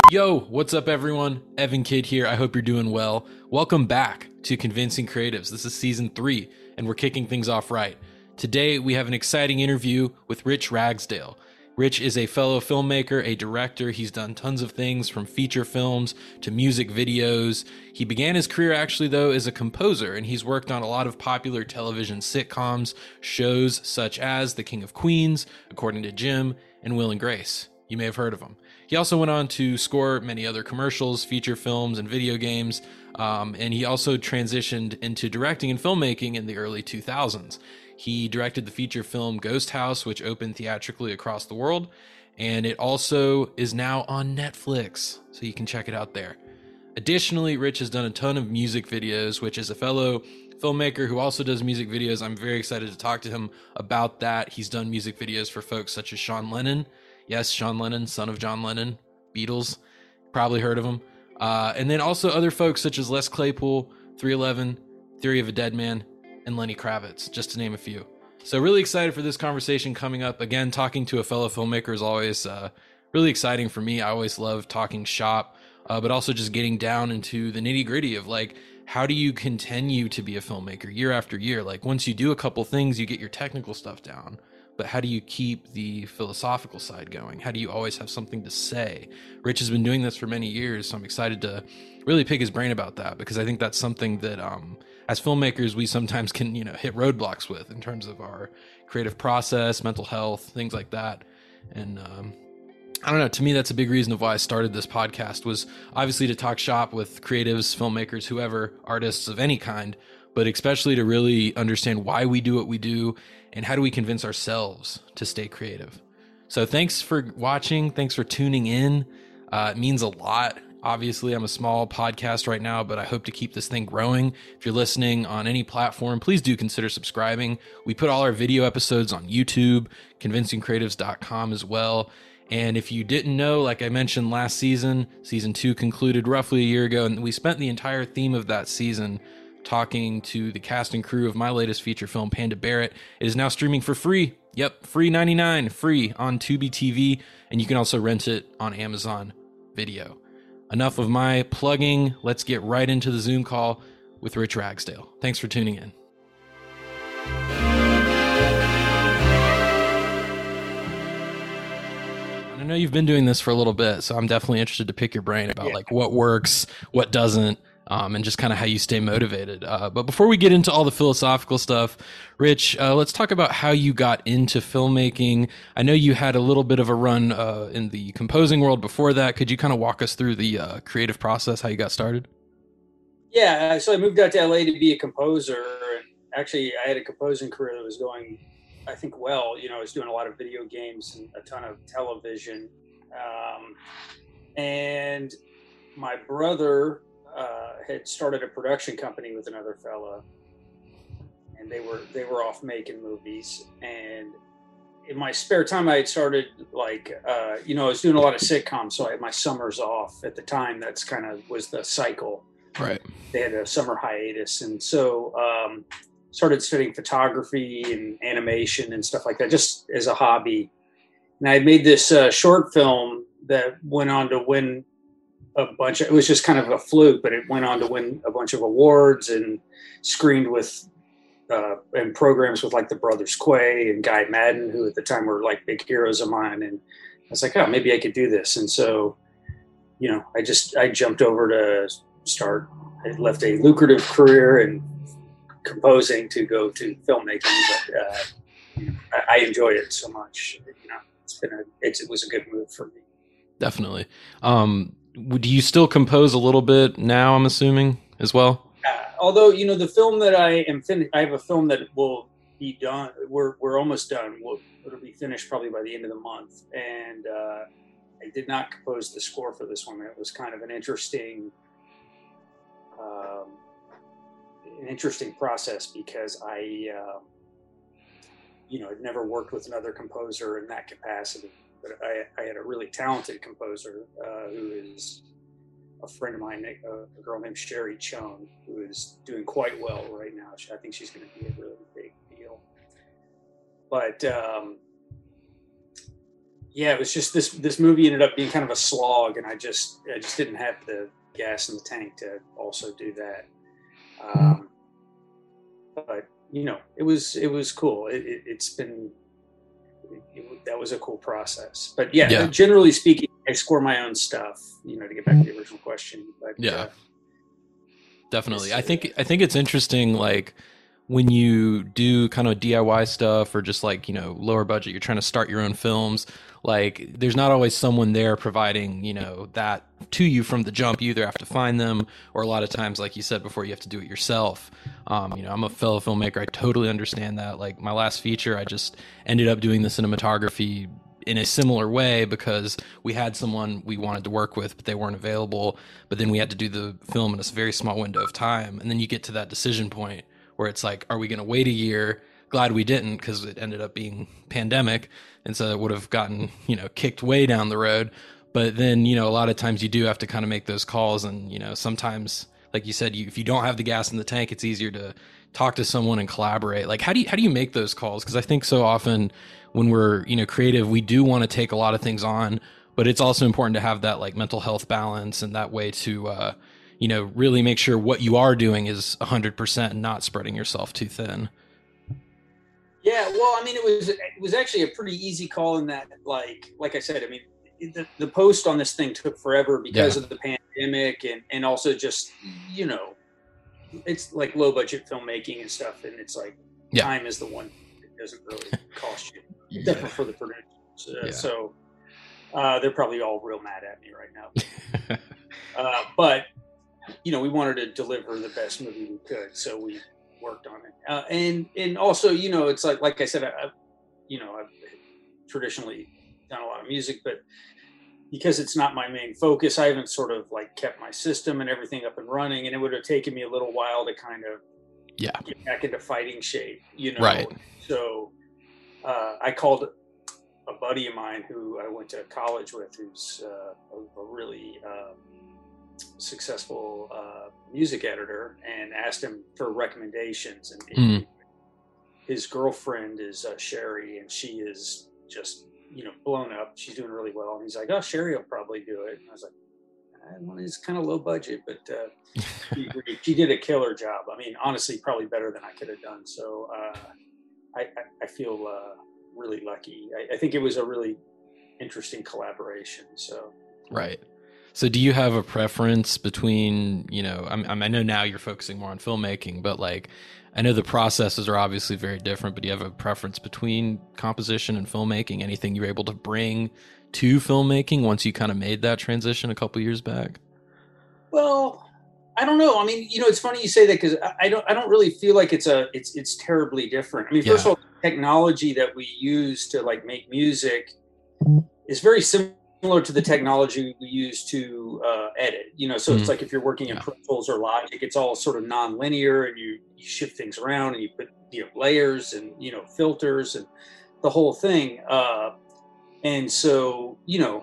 Yo, what's up everyone? Evan Kidd here. I hope you're doing well. Welcome back to Convincing Creatives. This is season 3 and we're kicking things off right. Today we have an exciting interview with Rich Ragsdale. Rich is a fellow filmmaker, a director. He's done tons of things from feature films to music videos. He began his career actually though as a composer, and he's worked on a lot of popular television sitcoms, shows such as The King of Queens, According to Jim, and Will and Grace. You may have heard of him. He also went on to score many other commercials, feature films, and video games, and he also transitioned into directing and filmmaking in the early 2000s. He directed the feature film Ghost House, which opened theatrically across the world, and it also is now on Netflix, so you can check it out there. Additionally, Rich has done a ton of music videos, which is a fellow filmmaker who also does music videos. I'm very excited to talk to him about that. He's done music videos for folks such as Sean Lennon. Yes, Sean Lennon, son of John Lennon, Beatles, probably heard of him. And then also other folks such as Les Claypool, 311, Theory of a Dead Man, and Lenny Kravitz, just to name a few. So really excited for this conversation coming up. Again, talking to a fellow filmmaker is always really exciting for me. I always love talking shop, but also just getting down into the nitty gritty of like, how do you continue to be a filmmaker year after year? Like once you do a couple things, you get your technical stuff down. But how do you keep the philosophical side going? How do you always have something to say? Rich has been doing this for many years, so I'm excited to really pick his brain about that, because I think that's something that as filmmakers, we sometimes can, hit roadblocks with in terms of our creative process, mental health, things like that. And I don't know, to me, that's a big reason of why I started this podcast, was obviously to talk shop with creatives, filmmakers, whoever, artists of any kind, but especially to really understand why we do what we do and how do we convince ourselves to stay creative. So thanks for watching. Thanks for tuning in. It means a lot. Obviously, I'm a small podcast right now, but I hope to keep this thing growing. If you're listening on any platform, please do consider subscribing. We put all our video episodes on YouTube, convincingcreatives.com as well. And if you didn't know, like I mentioned last season, season 2 concluded roughly a year ago, and we spent the entire theme of that season talking to the cast and crew of my latest feature film, Panda Barrett. It is now streaming for free. Yep, free 99, free on Tubi TV, and you can also rent it on Amazon Video. Enough of my plugging. Let's get right into the Zoom call with Rich Ragsdale. Thanks for tuning in. I know you've been doing this for a little bit, so I'm definitely interested to pick your brain about like what works, what doesn't, and just kind of how you stay motivated. But before we get into all the philosophical stuff, Rich, let's talk about how you got into filmmaking. I know you had a little bit of a run in the composing world before that. Could you kind of walk us through the creative process, how you got started? Yeah, so I moved out to LA to be a composer, and actually I had a composing career that was going, I think, well. I was doing a lot of video games and a ton of television, and my brother had started a production company with another fella, and they were off making movies. And in my spare time, I had started I was doing a lot of sitcoms, so I had my summers off at the time. That's kind of was the cycle. Right. They had a summer hiatus, and so started studying photography and animation and stuff like that, just as a hobby. And I made this short film that went on to win it was just kind of a fluke, but it went on to win a bunch of awards and screened with and programs with like the Brothers Quay and Guy Madden, who at the time were like big heroes of mine. And I was like, oh, maybe I could do this. And so, I jumped over to start. I left a lucrative career in composing to go to filmmaking, but I enjoy it so much. It was a good move for me. Definitely. Do you still compose a little bit now, I'm assuming, as well? Although, the film that I am finished, I have a film that will be done. We're almost done. It'll be finished probably by the end of the month. And I did not compose the score for this one. It was kind of an interesting process, because I had never worked with another composer in that capacity. But I had a really talented composer who is a friend of mine, a girl named Sherry Chone, who is doing quite well right now. I think she's going to be a really big deal. But yeah, it was just this movie ended up being kind of a slog, and I just didn't have the gas in the tank to also do that. Um, but it was cool. It's been that was a cool process. But yeah, Yeah. generally speaking, I score my own stuff. To get back to the original question. But Yeah. Definitely. it's, I think it's interesting, like when you do kind of DIY stuff or just like, lower budget, you're trying to start your own films, like there's not always someone there providing, that to you from the jump. You either have to find them, or a lot of times, like you said before, you have to do it yourself. I'm a fellow filmmaker. I totally understand that. Like my last feature, I just ended up doing the cinematography in a similar way because we had someone we wanted to work with, but they weren't available. But then we had to do the film in a very small window of time. And then you get to that decision point where it's like, are we going to wait a year? Glad we didn't, because it ended up being pandemic. And so it would have gotten, kicked way down the road. But then, a lot of times you do have to kind of make those calls. And, sometimes, like you said, if you don't have the gas in the tank, it's easier to talk to someone and collaborate. Like, how do you make those calls? Because I think so often when we're, creative, we do want to take a lot of things on, but it's also important to have that like mental health balance and that way to, really make sure what you are doing is 100% and not spreading yourself too thin. Yeah, well, I mean, it was actually a pretty easy call in that, like I said, I mean, the post on this thing took forever because of the pandemic, and also just it's like low budget filmmaking and stuff, and it's like time is the one that doesn't really cost you, except for the producers. So they're probably all real mad at me right now. But we wanted to deliver the best movie we could, so we worked on it. And also, it's like I said, I've traditionally done a lot of music, but because it's not my main focus, I haven't sort of like kept my system and everything up and running, and it would have taken me a little while to kind of get back into fighting shape, Right. So I called a buddy of mine who I went to college with, who's a really successful music editor, and asked him for recommendations. And his girlfriend is Sherry, and she is just blown up. She's doing really well, and he's like, "Oh, Sherry will probably do it." And I was like, "Well, it's kind of low budget, but she agreed. She did a killer job. I mean, honestly, probably better than I could have done." So I feel really lucky. I think it was a really interesting collaboration. So right. So do you have a preference between, I know now you're focusing more on filmmaking, but like, I know the processes are obviously very different, but do you have a preference between composition and filmmaking? Anything you were able to bring to filmmaking once you kind of made that transition a couple years back? Well, I don't know. I mean, it's funny you say that, because I don't really feel like it's terribly different. I mean, first of all, the technology that we use to like make music is very similar to the technology we use to edit. So it's like if you're working in Pro Tools or Logic, it's all sort of non-linear, and you shift things around, and you put layers and filters and the whole thing. And so,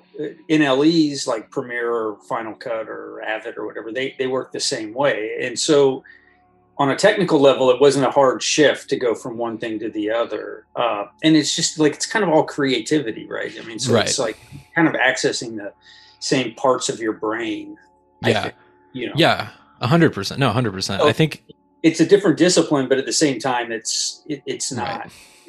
NLEs like Premiere or Final Cut or Avid or whatever, they work the same way. And so on a technical level, it wasn't a hard shift to go from one thing to the other. And it's just like, it's kind of all creativity, right? I mean, so it's like kind of accessing the same parts of your brain. Yeah. Yeah. 100%. No, 100%. So I think it's a different discipline, but at the same time, it's not,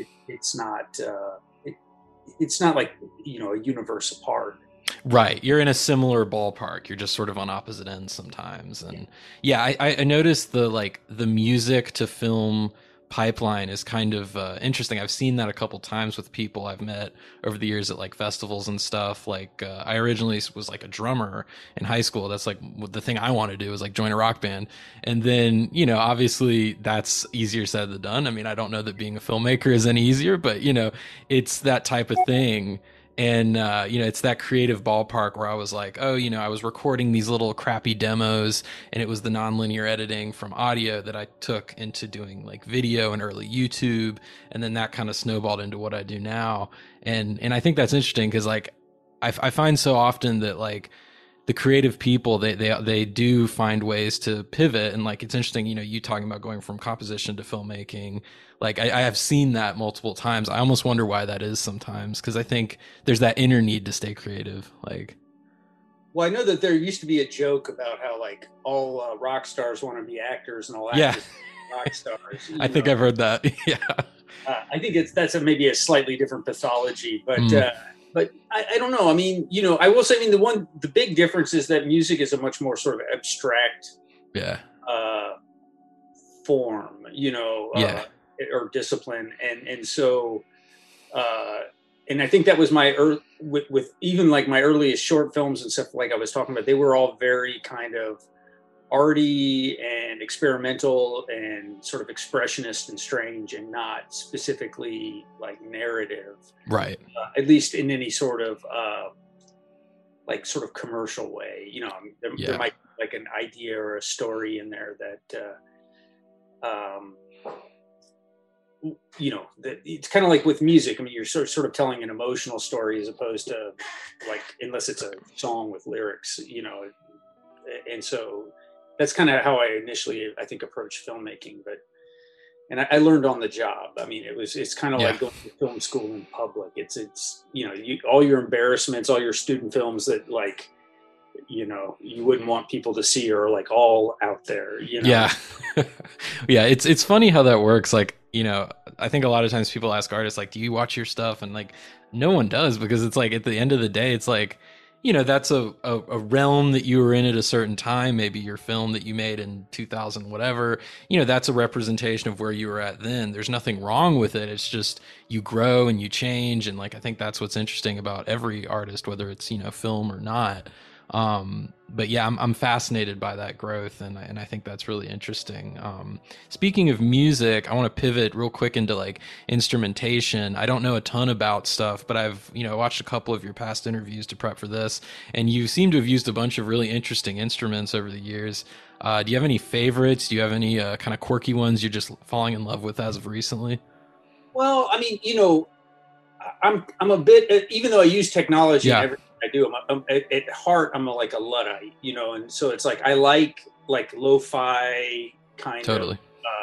it's not like, a universe apart. Right. You're in a similar ballpark. You're just sort of on opposite ends sometimes. And I noticed the music to film pipeline is kind of interesting. I've seen that a couple times with people I've met over the years at like festivals and stuff. Like I originally was like a drummer in high school. That's like the thing I want to do is like join a rock band. And then, obviously that's easier said than done. I mean, I don't know that being a filmmaker is any easier, but it's that type of thing. And, it's that creative ballpark where I was like, oh, I was recording these little crappy demos, and it was the nonlinear editing from audio that I took into doing like video and early YouTube. And then that kind of snowballed into what I do now. And I think that's interesting because like, I find so often that like, the creative people, they do find ways to pivot. And like, it's interesting, you know, you talking about going from composition to filmmaking. Like I have seen that multiple times. I almost wonder why that is sometimes, because I think there's that inner need to stay creative. Like, well, I know that there used to be a joke about how like all rock stars want to be actors and all yeah, actors rock stars. I think I've heard that. Yeah. I think that's maybe a slightly different pathology, but Mm. but I don't know. I mean, you know, I will say, I mean, the big difference is that music is a much more sort of abstract Yeah. form, you know, Yeah. or discipline, and so and I think that was my with even like my earliest short films and stuff like I was talking about, they were all very kind of arty and experimental and sort of expressionist and strange, and not specifically like narrative, Right. at least in any sort of like sort of commercial way. You know, there might be like an idea or a story in there that you know, that it's kind of like with music. I mean, you're sort of telling an emotional story as opposed to like, unless it's a song with lyrics, you know. And so that's kind of how I initially, I think, approached filmmaking. But and I learned on the job. I mean, it's kind of like going to film school in public. It's you know, all your embarrassments, all your student films that like, you know, you wouldn't want people to see are like all out there, you know? Yeah. Yeah. It's funny how that works. Like, you know, I think a lot of times people ask artists, like, do you watch your stuff? And like, no one does, because it's like, at the end of the day, it's like, you know, that's a realm that you were in at a certain time. Maybe your film that you made in 2000, whatever, you know, that's a representation of where you were at then. There's nothing wrong with it. It's just, you grow and you change. And like, I think that's what's interesting about every artist, whether it's, you know, film or not. But yeah, I'm fascinated by that growth, and I think that's really interesting. Speaking of music, I want to pivot real quick into like instrumentation. I don't know a ton about stuff, but I've, you know, watched a couple of your past interviews to prep for this, and you seem to have used a bunch of really interesting instruments over the years. Do you have any favorites? Do you have any kind of quirky ones you're just falling in love with as of recently? Well, I mean, you know, I'm a bit, even though I use technology in everything I do, at heart, I'm like a Luddite, you know, and so it's like I like lo-fi kind of,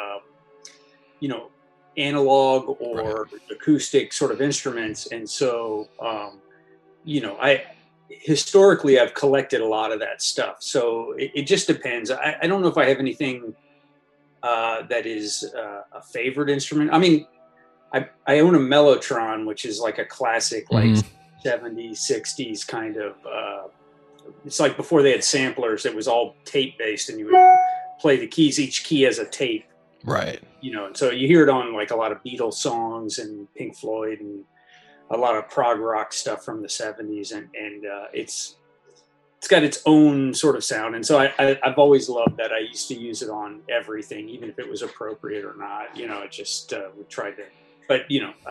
you know, analog or acoustic sort of instruments, and so you know, historically I've collected a lot of that stuff, so it just depends. I don't know if I have anything that is a favorite instrument. I mean, I own a Mellotron, which is like a classic, like 70s, 60s kind of, it's like before they had samplers, it was all tape based, and you would play the keys, each key has a tape. Right. You know, and so you hear it on like a lot of Beatles songs and Pink Floyd and a lot of prog rock stuff from the 70s. And it's got its own sort of sound. And so I've always loved that. I used to use it on everything, even if it was appropriate or not, you know. It just would try to, but you know,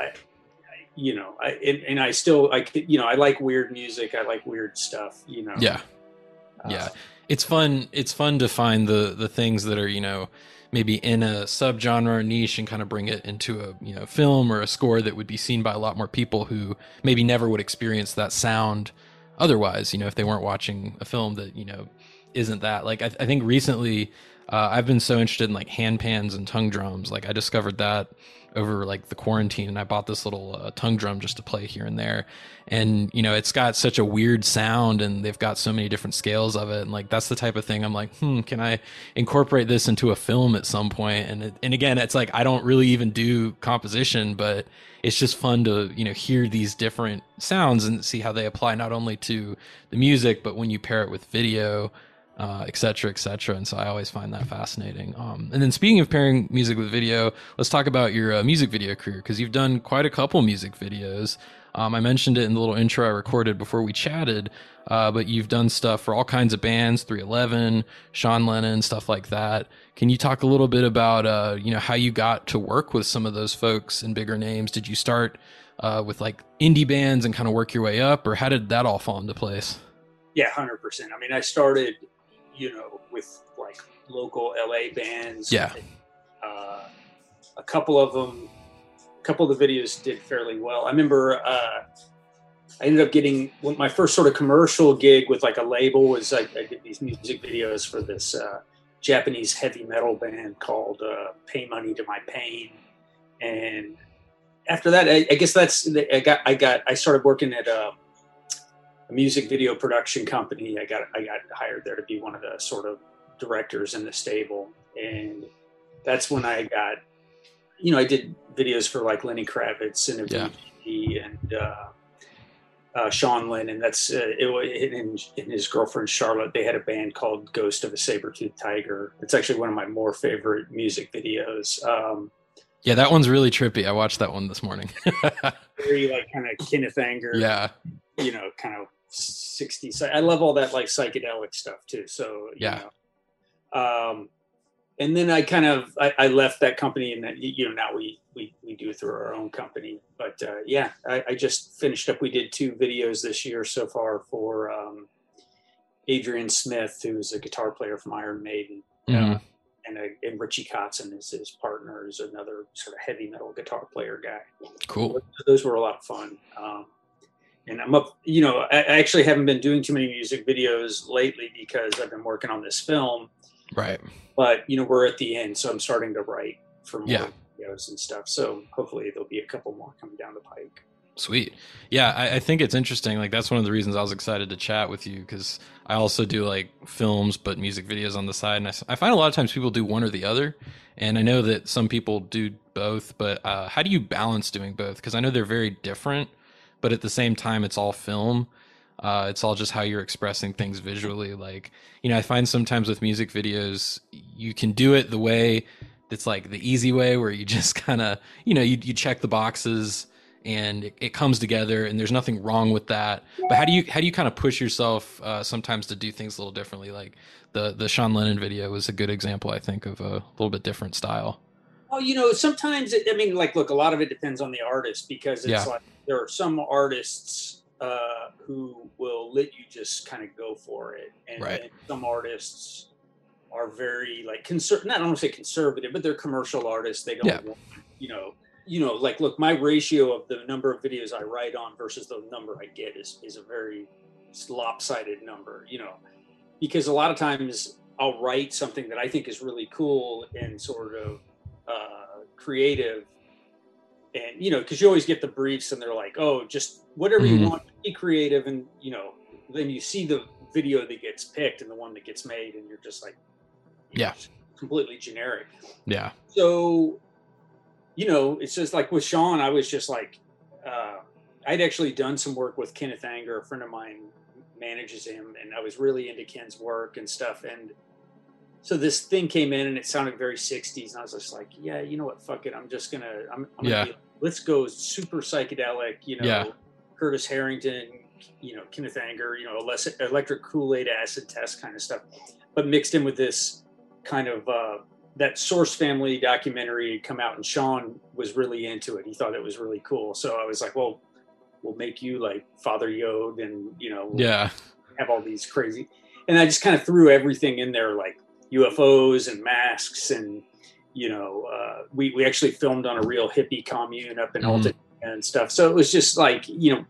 I still, you know, I like weird music. I like weird stuff, you know? Yeah. Yeah. It's fun. It's fun to find the things that are, you know, maybe in a subgenre or niche, and kind of bring it into a, you know, film or a score that would be seen by a lot more people who maybe never would experience that sound otherwise, you know, if they weren't watching a film that, you know, isn't that. Like, I think recently, I've been so interested in like hand pans and tongue drums. Like, I discovered that over like the quarantine, and I bought this little tongue drum just to play here and there. And, you know, it's got such a weird sound, and they've got so many different scales of it. And like, that's the type of thing I'm like, can I incorporate this into a film at some point? And again, it's like, I don't really even do composition, but it's just fun to, you know, hear these different sounds and see how they apply not only to the music, but when you pair it with video, et cetera, et cetera. And so I always find that fascinating. And then speaking of pairing music with video, let's talk about your music video career, because you've done quite a couple music videos. I mentioned it in the little intro I recorded before we chatted, but you've done stuff for all kinds of bands, 311, Sean Lennon, stuff like that. Can you talk a little bit about, you know, how you got to work with some of those folks and bigger names? Did you start with like indie bands and kind of work your way up, or how did that all fall into place? Yeah, 100%. I mean, I started, you know, with like local LA bands. Yeah. A couple of the videos did fairly well. I remember I ended up getting my first sort of commercial gig with like a label was I did these music videos for this Japanese heavy metal band called Pay Money to My Pain. And after that, I guess I started working at a music video production company. I got hired there to be one of the sort of directors in the stable. And that's when I got, I did videos for like Lenny Kravitz and Avicii and Sean Lennon. That's and his girlfriend Charlotte. They had a band called Ghost of a Saber-Toothed Tiger. It's actually one of my more favorite music videos. Yeah, that one's really trippy. I watched that one this morning. Very like kind of Kenneth Anger. Yeah. Kind of 60s. I love all that like psychedelic stuff too. So and then I left that company, and now we do it through our own company. But I just finished up. We did 2 videos this year so far for Adrian Smith, who's a guitar player from Iron Maiden, and Richie Kotzen is his partner, is another sort of heavy metal guitar player guy. Cool. Those were a lot of fun. And I'm up, I actually haven't been doing too many music videos lately because I've been working on this film. Right. But, we're at the end, so I'm starting to write for more videos and stuff. So hopefully there'll be a couple more coming down the pike. Sweet. Yeah, I think it's interesting. Like, that's one of the reasons I was excited to chat with you, because I also do like films, but music videos on the side. And I find a lot of times people do one or the other. And I know that some people do both, but how do you balance doing both? Because I know they're very different, but at the same time, it's all film. It's all just how you're expressing things visually. Like, I find sometimes with music videos, you can do it the way that's like the easy way, where you just kind of, you check the boxes and it comes together, and there's nothing wrong with that. But how do you kind of push yourself sometimes to do things a little differently? Like the Sean Lennon video was a good example, I think, of a little bit different style. Well, sometimes look, a lot of it depends on the artist, because it's like there are some artists who will let you just kind of go for it, and some artists are very like I don't want to say conservative, but they're commercial artists. They don't want, like, look, my ratio of the number of videos I write on versus the number I get is a very lopsided number, because a lot of times I'll write something that I think is really cool and sort of creative, and because you always get the briefs and they're like, oh, just whatever you want, be creative, and then you see the video that gets picked and the one that gets made, and you're just like, completely generic. Yeah. So it's just like with Sean, I was just like, I'd actually done some work with Kenneth Anger. A friend of mine manages him, and I was really into Ken's work and stuff. And so this thing came in and it sounded very 60s. And I was just like, yeah, you know what? Fuck it. I'm gonna let's go super psychedelic, Curtis Harrington, Kenneth Anger, electric Kool-Aid acid test kind of stuff, but mixed in with this kind of, that Source Family documentary had come out, and Sean was really into it. He thought it was really cool. So I was like, well, we'll make you like Father Yod, and, have all these crazy, and I just kind of threw everything in there, like UFOs and masks, and we actually filmed on a real hippie commune up in Alton and stuff. So it was just like,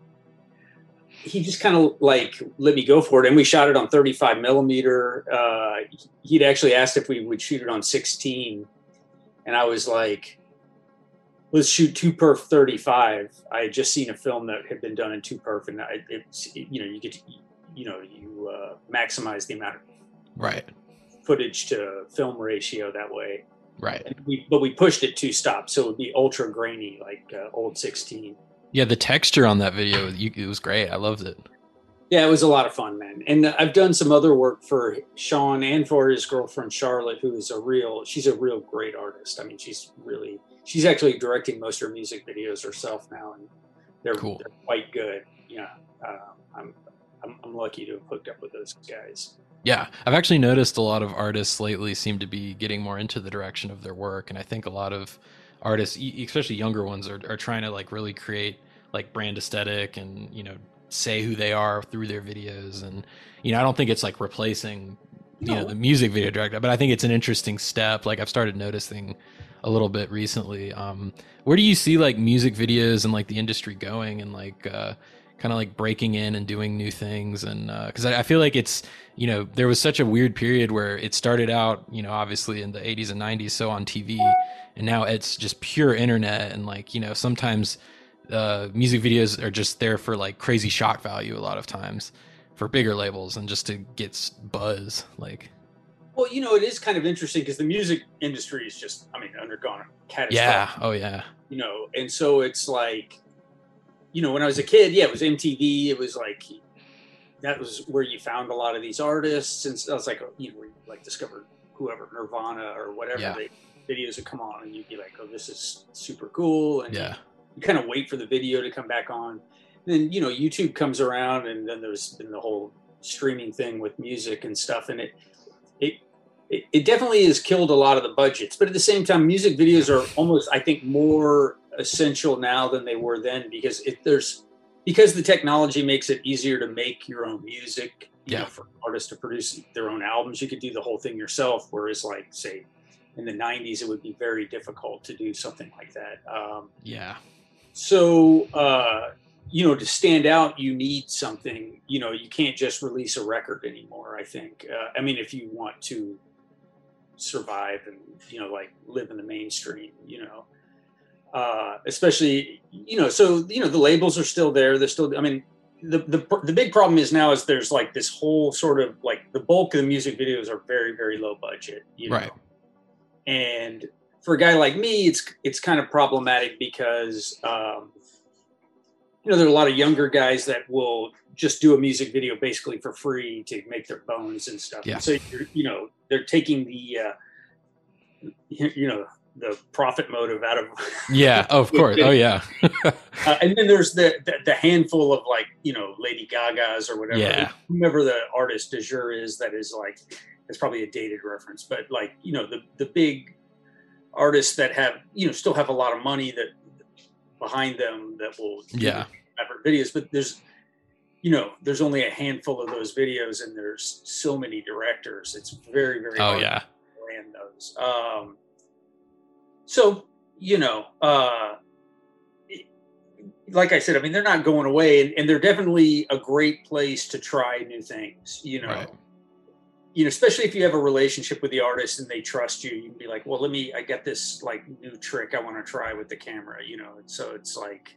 he just kind of like let me go for it, and we shot it on 35 millimeter. He'd actually asked if we would shoot it on 16, and I was like, let's shoot 2perf 35. I had just seen a film that had been done in 2perf, and you get to, you maximize the amount of footage to film ratio that way. Right. But we pushed it 2 stops, so it would be ultra grainy, like old 16. Yeah, the texture on that video, it was great. I loved it. Yeah, it was a lot of fun, man. And I've done some other work for Sean and for his girlfriend Charlotte, who is she's a real great artist. I mean, she's actually directing most of her music videos herself now, and they're quite good. Yeah, I'm lucky to have hooked up with those guys. Yeah, I've actually noticed a lot of artists lately seem to be getting more into the direction of their work, and I think a lot of artists, especially younger ones, are trying to like really create like brand aesthetic and say who they are through their videos. And I don't think it's like replacing the music video director, but I think it's an interesting step. Like, I've started noticing a little bit recently. Where do you see like music videos and like the industry going, and like kind of like breaking in and doing new things. And because I feel like it's, there was such a weird period where it started out, obviously in the 80s and 90s, so on TV, and now it's just pure internet. And like, sometimes music videos are just there for like crazy shock value a lot of times for bigger labels and just to get buzz. Like, well, it is kind of interesting because the music industry is just, undergone a catastrophe. yeah. Oh yeah. And so it's like, when I was a kid, it was MTV. It was like, that was where you found a lot of these artists. And so I was like, where you like discovered whoever, Nirvana or whatever, videos would come on and you'd be like, oh, this is super cool. And you kind of wait for the video to come back on. And then, YouTube comes around, and then there's been the whole streaming thing with music and stuff. And it definitely has killed a lot of the budgets. But at the same time, music videos are almost, I think, more essential now than they were then, because the technology makes it easier to make your own music. For artists to produce their own albums, you could do the whole thing yourself. Whereas, like, say, in the 90s, it would be very difficult to do something like that. So, to stand out, you need something. You can't just release a record anymore, I think. If you want to survive and, like, live in the mainstream, especially, so, the labels are still there. They're still, the big problem is now is there's like this whole sort of like the bulk of the music videos are very, very low budget, right. And for a guy like me, it's kind of problematic because, there are a lot of younger guys that will just do a music video basically for free to make their bones and stuff. Yeah. And so they're taking the, the profit motive out of. Yeah. Oh, of course. Oh yeah. And then there's the handful of, like, Lady Gaga's or whatever. Yeah. Whomever the artist du jour is, that is like, it's probably a dated reference, but like, the big artists that have, still have a lot of money that behind them that will videos, but there's only a handful of those videos, and there's so many directors. It's very, very hard to land those. So, like I said, they're not going away, and they're definitely a great place to try new things, Right. Especially if you have a relationship with the artist and they trust you, you can be like, well, I got this like new trick I want to try with the camera, and so it's like,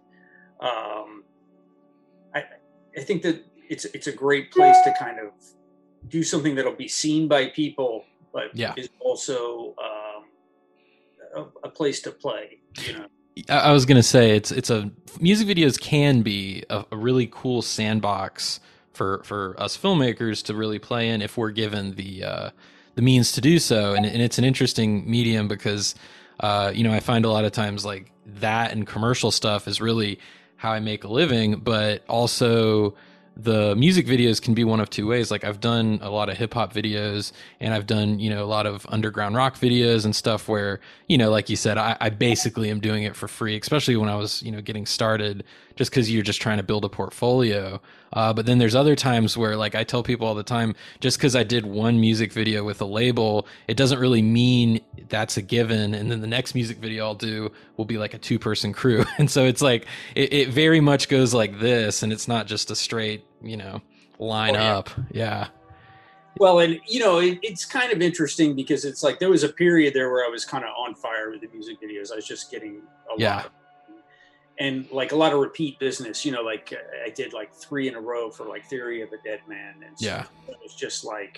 I think that it's a great place to kind of do something that'll be seen by people, but is also a place to play, I was going to say music videos can be a really cool sandbox for us filmmakers to really play in if we're given the means to do so. And it's an interesting medium because, I find a lot of times like that and commercial stuff is really how I make a living, but also the music videos can be one of two ways. Like I've done a lot of hip hop videos, and I've done, a lot of underground rock videos and stuff where, like you said, I basically am doing it for free, especially when I was, getting started, just because you're just trying to build a portfolio. But then there's other times where, like, I tell people all the time, just because I did one music video with a label, it doesn't really mean that's a given. And then the next music video I'll do will be like a 2-person crew. And so it's like, it very much goes like this, and it's not just a straight, line up. Yeah. Well, and, it's kind of interesting because it's like, there was a period there where I was kind of on fire with the music videos. I was just getting a lot of, and like a lot of repeat business, like I did like 3 in a row for like Theory of a Dead Man. And so it was just like,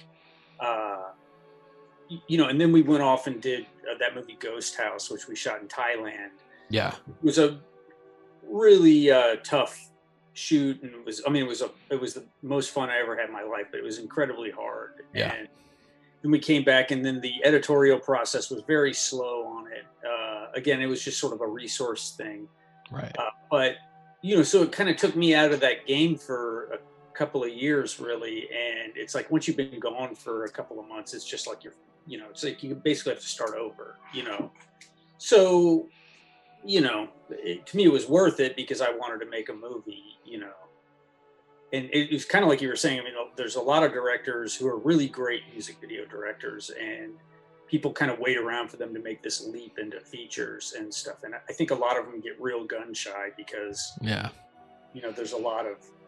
and then we went off and did that movie Ghost House, which we shot in Thailand. Yeah. It was a really tough shoot, and it was the most fun I ever had in my life, but it was incredibly hard. Yeah. And then we came back, and then the editorial process was very slow on it. Again, it was just sort of a resource thing. Right. But, so it kind of took me out of that game for a couple of years, really. And it's like, once you've been gone for a couple of months, it's just like it's like you basically have to start over, So, to me, it was worth it because I wanted to make a movie, and it was kind of like you were saying, there's a lot of directors who are really great music video directors, and people kind of wait around for them to make this leap into features and stuff. And I think a lot of them get real gun shy because, there's a lot of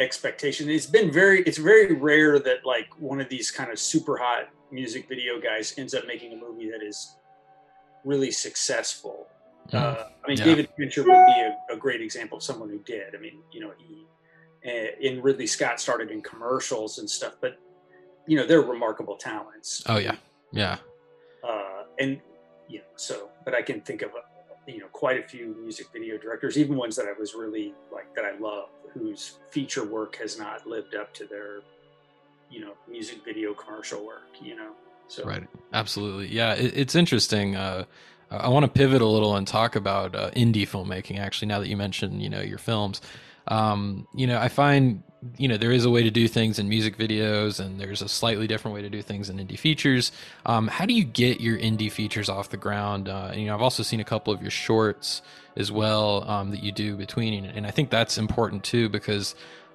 expectation. It's very rare that like one of these kind of super hot music video guys ends up making a movie that is really successful. I mean, Yeah. David Fincher would be a great example of someone who did. I mean, he and Ridley Scott started in commercials and stuff, but they're remarkable talents. Oh yeah. Yeah. And but I can think of quite a few music video directors, even ones that I was really like that I love, whose feature work has not lived up to their music video commercial work. So Right. Absolutely. Yeah. It's interesting. I want to pivot a little and talk about indie filmmaking. Actually, now that you mentioned, your films, I find, there is a way to do things in music videos, and there's a slightly different way to do things in indie features. How do you get your indie features off the ground? I've also seen a couple of your shorts as well that you do between, and I think that's important too, because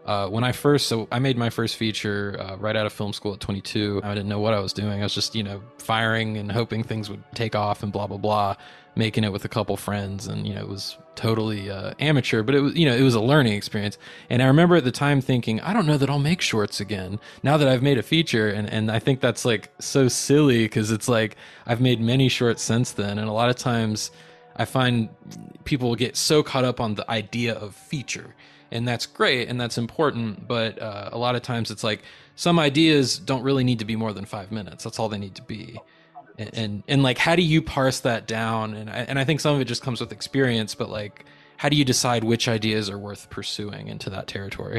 I made my first feature right out of film school at 22. I didn't know what I was doing. I was just, firing and hoping things would take off and blah, blah, blah, making it with a couple friends. And, it was totally amateur, but it was a learning experience. And I remember at the time thinking, I don't know that I'll make shorts again now that I've made a feature. And I think that's like so silly, because it's like I've made many shorts since then. And a lot of times I find people get so caught up on the idea of feature. And that's great and that's important, but a lot of times it's like some ideas don't really need to be more than 5 minutes. That's all they need to be. And like, how do you parse that down? And I think some of it just comes with experience, but like, how do you decide which ideas are worth pursuing into that territory?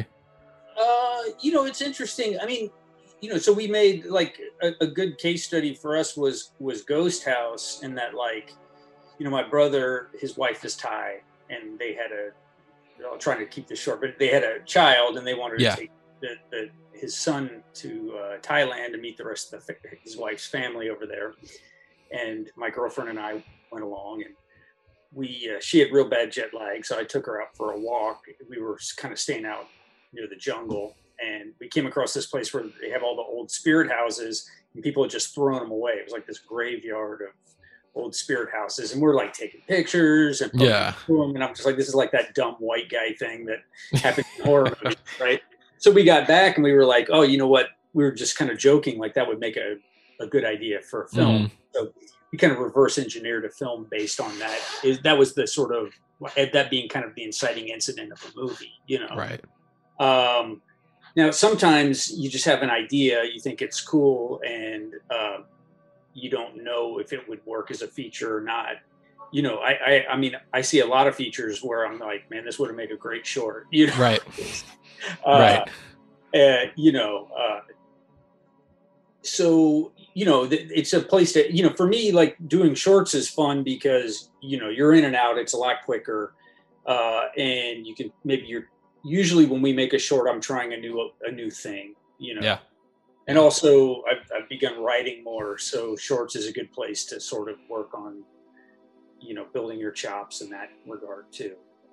It's interesting. I mean, so we made like a good case study for us was Ghost House, in that like, my brother, his wife is Thai, and they had I'm trying to keep this short, but they had a child, and they wanted to take his son to Thailand to meet the rest of his wife's family over there. And my girlfriend and I went along, and she had real bad jet lag, so I took her out for a walk. We were kind of staying out near the jungle, and we came across this place where they have all the old spirit houses, and people had just thrown them away. It was like this graveyard of old spirit houses, and we're like taking pictures and them, and I'm just like, this is like that dumb white guy thing that happens in horror movies, right? So we got back and we were like, oh, you know what? We were just kind of joking, like that would make a good idea for a film. So we kind of reverse engineered a film based on that. That was the sort of, that being kind of the inciting incident of the movie, Right. Now, sometimes you just have an idea, you think it's cool, and you don't know if it would work as a feature or not. I mean, I see a lot of features where I'm like, man, this would have made a great short. Right. Right. So it's a place to, for me, like doing shorts is fun because you're in and out. It's a lot quicker, and you can usually when we make a short, I'm trying a new thing. Yeah. And also, I've begun writing more, so shorts is a good place to sort of work on, building your chops in that regard too.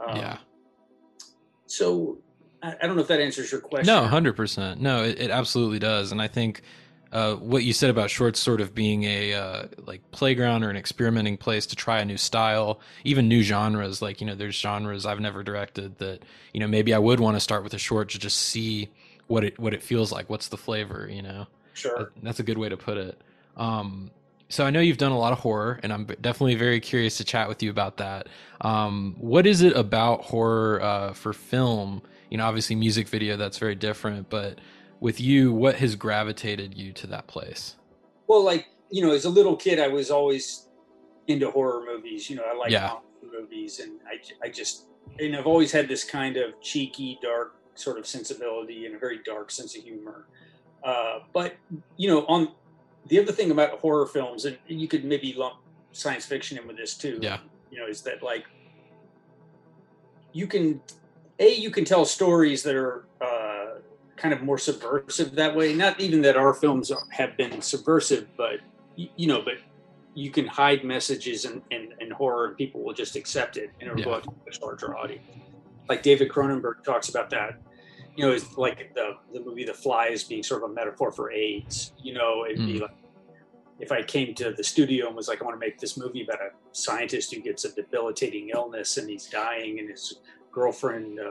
So I don't know if that answers your question. No, 100%. No, it absolutely does. And I think what you said about shorts sort of being a like playground or an experimenting place to try a new style, even new genres. Like, there's genres I've never directed that, maybe I would want to start with a short to just see what it feels like. What's the flavor, Sure. That's a good way to put it. So I know you've done a lot of horror, and I'm definitely very curious to chat with you about that. What is it about horror for film? Obviously music video, that's very different, but with you, what has gravitated you to that place? Well, like, as a little kid, I was always into horror movies. I like monster movies, and and I've always had this kind of cheeky, dark sort of sensibility and a very dark sense of humor. But on the other thing about horror films, and you could maybe lump science fiction in with this too. Is that like you can tell stories that are kind of more subversive that way. Not even that our films have been subversive, but but you can hide messages in horror, and people will just accept it, and it'll go out to a much larger audience. Like David Cronenberg talks about that. It's like the movie The Fly as being sort of a metaphor for AIDS. It'd be like if I came to the studio and was like, I want to make this movie about a scientist who gets a debilitating illness and he's dying, and his girlfriend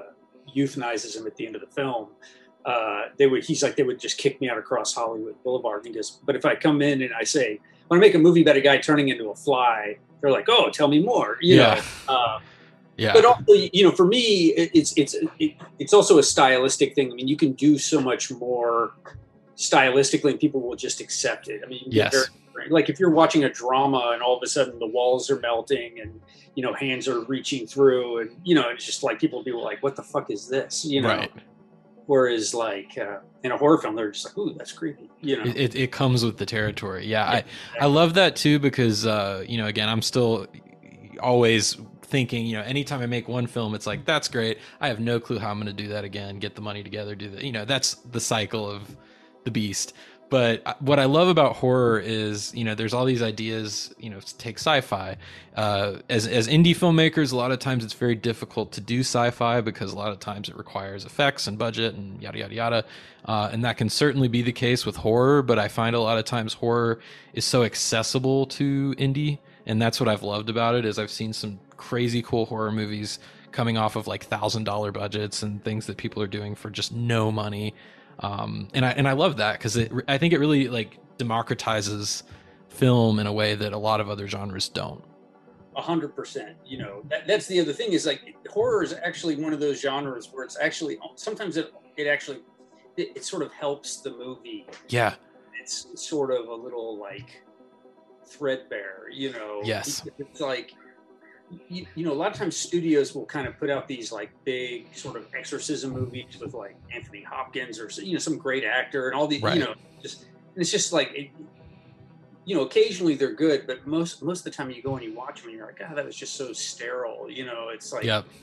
euthanizes him at the end of the film. He's like, they would just kick me out across Hollywood Boulevard. And he goes, but if I come in and I say, I want to make a movie about a guy turning into a fly, they're like, oh, tell me more, know. Yeah. But also, for me, it's also a stylistic thing. I mean, you can do so much more stylistically, and people will just accept it. I mean, yes. Like if you're watching a drama and all of a sudden the walls are melting and hands are reaching through, and it's just like people will be like, what the fuck is this? Right. Whereas like in a horror film, they're just like, ooh, that's creepy. It comes with the territory. Yeah. I love that too, because again, I'm still always thinking, anytime I make one film, it's like, that's great. I have no clue how I'm going to do that again, get the money together, do that. That's the cycle of the beast. But what I love about horror is, there's all these ideas, take sci-fi. As indie filmmakers, a lot of times it's very difficult to do sci-fi because a lot of times it requires effects and budget and yada, yada, yada. And that can certainly be the case with horror, but I find a lot of times horror is so accessible to indie. And that's what I've loved about it, is I've seen some crazy cool horror movies coming off of like $1,000 budgets and things that people are doing for just no money. And I love that, because I think it really like democratizes film in a way that a lot of other genres don't. 100%. That's the other thing, is like horror is actually one of those genres where it's actually sometimes it sort of helps the movie. Yeah, it's sort of a little like threadbare. Yes, it's like. A lot of times studios will kind of put out these like big sort of exorcism movies with like Anthony Hopkins or some great actor and all these, right. It's just like, occasionally they're good, but most of the time you go and you watch them and you're like, that was just so sterile. It's like, yep.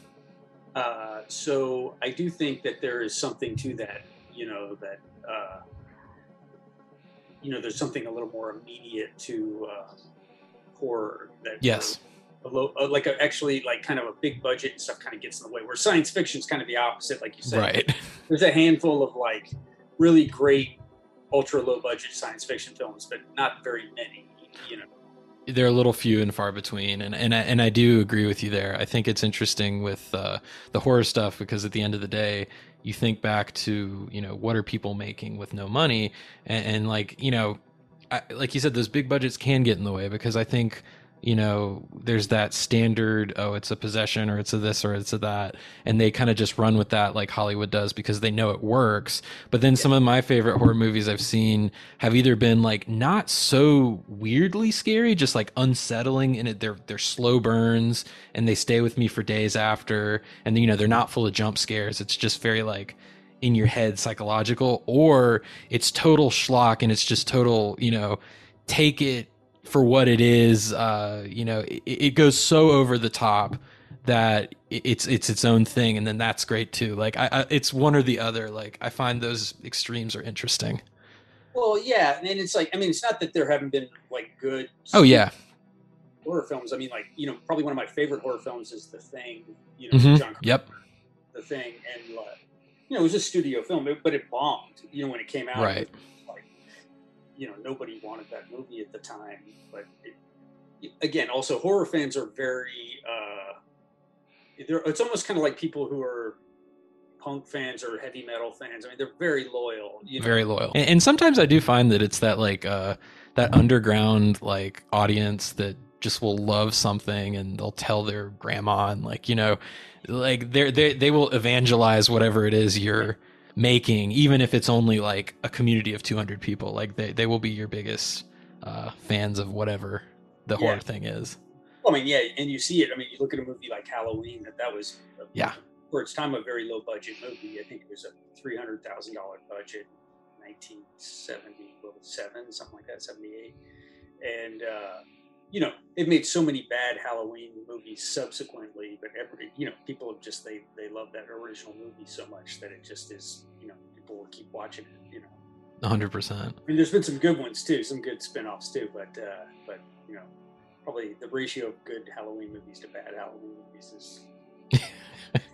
So I do think that there is something to that, there's something a little more immediate to horror that. Yes. Actually like kind of a big budget and stuff kind of gets in the way, where science fiction is kind of the opposite, like you said. Right. There's a handful of like really great ultra low budget science fiction films, but not very many. They're a little few and far between, and I do agree with you there. I think it's interesting with the horror stuff, because at the end of the day, you think back to what are people making with no money, and like like you said, those big budgets can get in the way, because I think there's that standard, it's a possession, or it's a this, or it's a that, and they kind of just run with that like Hollywood does, because they know it works. But then some of my favorite horror movies I've seen have either been like not so weirdly scary, just like unsettling, and they're slow burns and they stay with me for days after, and they're not full of jump scares. It's just very like in your head psychological, or it's total schlock and it's just total, take it for what it is. It goes so over the top that it's its own thing, and then that's great too. Like it's one or the other. Like I find those extremes are interesting. Well, yeah, and it's like, it's not that there haven't been like good. Oh yeah. Horror films. Probably one of my favorite horror films is The Thing. Mm-hmm. John Carpenter, yep. The Thing, and it was a studio film, but it bombed. When it came out, right. Nobody wanted that movie at the time, but again, also horror fans are very, it's almost kind of like people who are punk fans or heavy metal fans. They're very loyal. Very loyal. And sometimes I do find that it's that like, that underground like audience that just will love something and they'll tell their grandma, and like, like they will evangelize whatever it is you're making, even if it's only like a community of 200 people. Like they will be your biggest fans of whatever the horror thing is. Well, and you see it. You look at a movie like Halloween, that was for its time a very low budget movie. I think it was a $300,000 budget, 1977, something like that, 78, and they've made so many bad Halloween movies subsequently, but people have just, they love that original movie so much that it just is, people will keep watching it, 100%. There's been some good ones too, some good spin-offs too, but probably the ratio of good Halloween movies to bad Halloween movies is.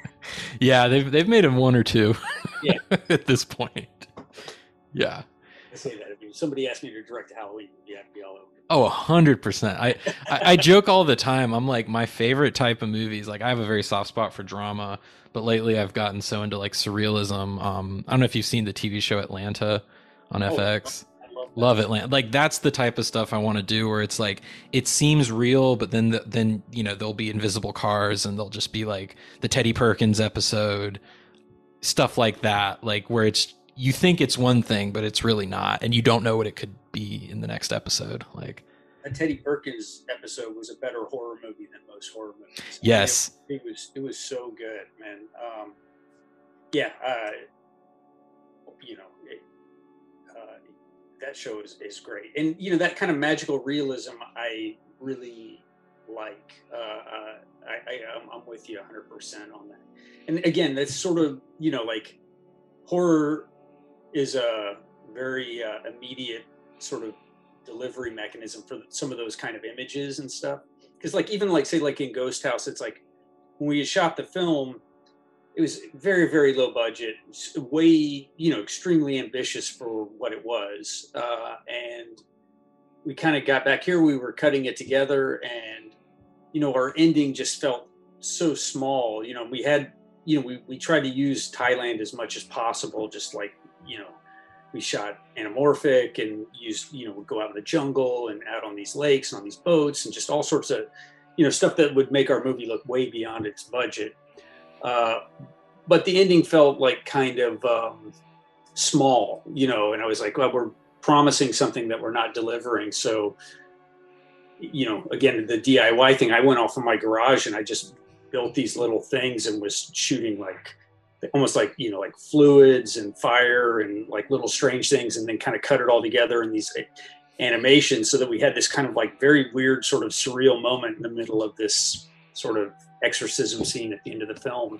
Yeah, they've made them one or two at this point. Yeah. say that. If somebody asked me to direct a Halloween movie, I'd be all over it. Oh, 100%. I joke all the time. I'm like, my favorite type of movies, like I have a very soft spot for drama, but lately I've gotten so into like surrealism. I don't know if you've seen the TV show Atlanta on FX. I Love Atlanta. Like that's the type of stuff I want to do where it's like it seems real, but then you know there'll be invisible cars and they'll just be like the Teddy Perkins episode, stuff like that, like where it's you think it's one thing, but it's really not, and you don't know what it could be in the next episode. Like a Teddy Perkins episode was a better horror movie than most horror movies. yes, I mean, it was so good, man. Yeah, you know, that show is great, and you know that kind of magical realism I really like. I'm with you 100% on that. And again, that's sort of, you know, like horror is a very immediate sort of delivery mechanism for some of those kind of images and stuff. Because like even like say like in Ghost House, it's like when we shot the film, it was very, very low budget, way, you know, extremely ambitious for what it was. And we kind of got back here, we were cutting it together, and, you know, our ending just felt so small. You know, we had, you know, we tried to use Thailand as much as possible, just like, you know, we shot anamorphic and used, you know, we'd go out in the jungle and out on these lakes and on these boats and just all sorts of, you know, stuff that would make our movie look way beyond its budget. But the ending felt like kind of small, you know, and I was like, well, we're promising something that we're not delivering. So, you know, again, the DIY thing, I went off in my garage and I just built these little things and was shooting like almost like, you know, like fluids and fire and like little strange things, and then kind of cut it all together in these animations so that we had this kind of like very weird sort of surreal moment in the middle of this sort of exorcism scene at the end of the film.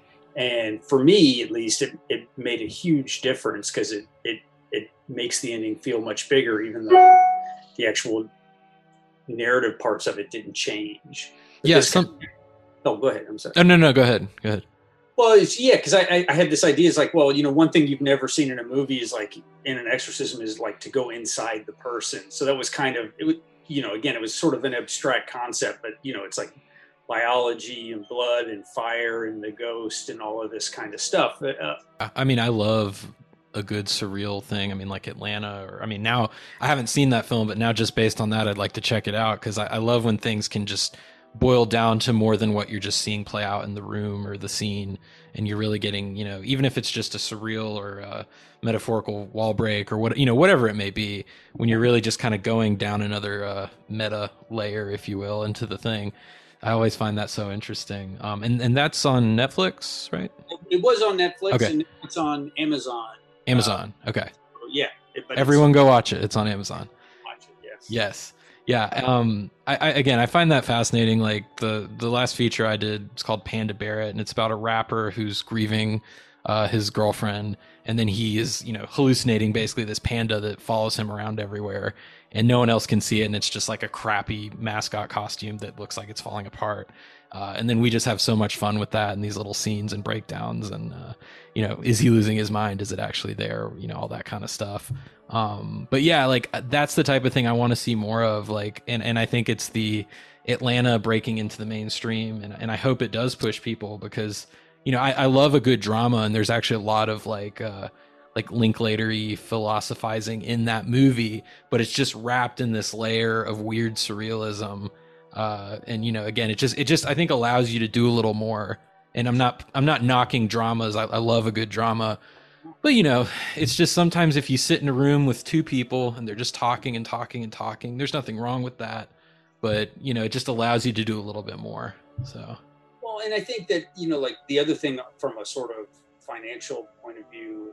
And for me, at least, it made a huge difference because it makes the ending feel much bigger, even though the actual narrative parts of it didn't change. But yeah. Oh, go ahead. I'm sorry. Oh, no, go ahead. Go ahead. Well, because I had this idea. It's like, well, you know, one thing you've never seen in a movie is like in an exorcism is like to go inside the person. So that was kind of, it was, you know, again, it was sort of an abstract concept, but, you know, it's like biology and blood and fire and the ghost and all of this kind of stuff. I mean, I love a good surreal thing. I mean, like Atlanta, or I mean, now I haven't seen that film, but now just based on that, I'd like to check it out because I love when things can just boil down to more than what you're just seeing play out in the room or the scene, and you're really getting, you know, even if it's just a surreal or a metaphorical wall break or what, you know, whatever it may be, when you're really just kind of going down another meta layer, if you will, into the thing. I always find that so interesting. And that's on Netflix, right? It was on Netflix, okay. And it's on Amazon. Amazon. Okay. Yeah. Everyone go watch it. It's on Amazon. Watch it, yes. Yes. Yeah. I find that fascinating. Like the last feature I did, it's called Panda Barrett, and it's about a rapper who's grieving his girlfriend, and then he is, you know, hallucinating basically this panda that follows him around everywhere, and no one else can see it, and it's just like a crappy mascot costume that looks like it's falling apart. And then we just have so much fun with that and these little scenes and breakdowns and, you know, is he losing his mind? Is it actually there? You know, all that kind of stuff. But yeah, like that's the type of thing I want to see more of, like, and I think it's the Atlanta breaking into the mainstream, and I hope it does push people because, you know, I love a good drama, and there's actually a lot of like Linklater-y philosophizing in that movie, but it's just wrapped in this layer of weird surrealism. And you know, again, it just I think allows you to do a little more. And I'm not knocking dramas. I love a good drama, but you know, it's just sometimes if you sit in a room with two people and they're just talking and talking and talking, there's nothing wrong with that. But you know, it just allows you to do a little bit more. So. Well, and I think that, you know, like the other thing from a sort of financial point of view,